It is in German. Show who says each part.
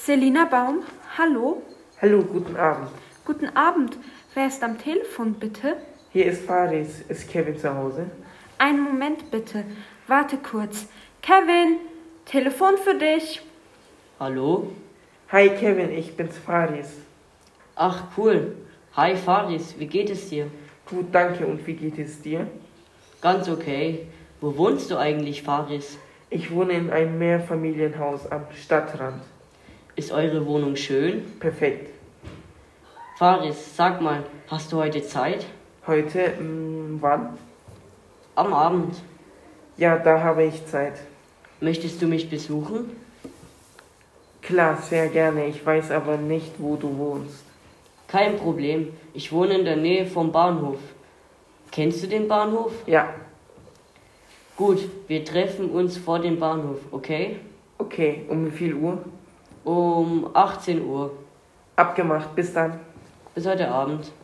Speaker 1: Selina Baum, hallo.
Speaker 2: Hallo, guten Abend.
Speaker 1: Guten Abend. Wer ist am Telefon, bitte?
Speaker 2: Hier ist Faris. Ist Kevin zu Hause?
Speaker 1: Einen Moment, bitte. Warte kurz. Kevin, Telefon für dich.
Speaker 3: Hallo?
Speaker 2: Hi Kevin, ich bin's Faris.
Speaker 3: Ach, cool. Hi Faris, wie geht es dir?
Speaker 2: Gut, danke. Und wie geht es dir?
Speaker 3: Ganz okay. Wo wohnst du eigentlich, Faris?
Speaker 2: Ich wohne in einem Mehrfamilienhaus am Stadtrand.
Speaker 3: Ist eure Wohnung schön?
Speaker 2: Perfekt.
Speaker 3: Faris, sag mal, hast du heute Zeit?
Speaker 2: Heute, wann?
Speaker 3: Am Abend.
Speaker 2: Ja, da habe ich Zeit.
Speaker 3: Möchtest du mich besuchen?
Speaker 2: Klar, sehr gerne. Ich weiß aber nicht, wo du wohnst.
Speaker 3: Kein Problem. Ich wohne in der Nähe vom Bahnhof. Kennst du den Bahnhof?
Speaker 2: Ja.
Speaker 3: Gut, wir treffen uns vor dem Bahnhof, okay?
Speaker 2: Okay, um wie viel Uhr?
Speaker 3: Um 18 Uhr.
Speaker 2: Abgemacht, bis dann.
Speaker 3: Bis heute Abend.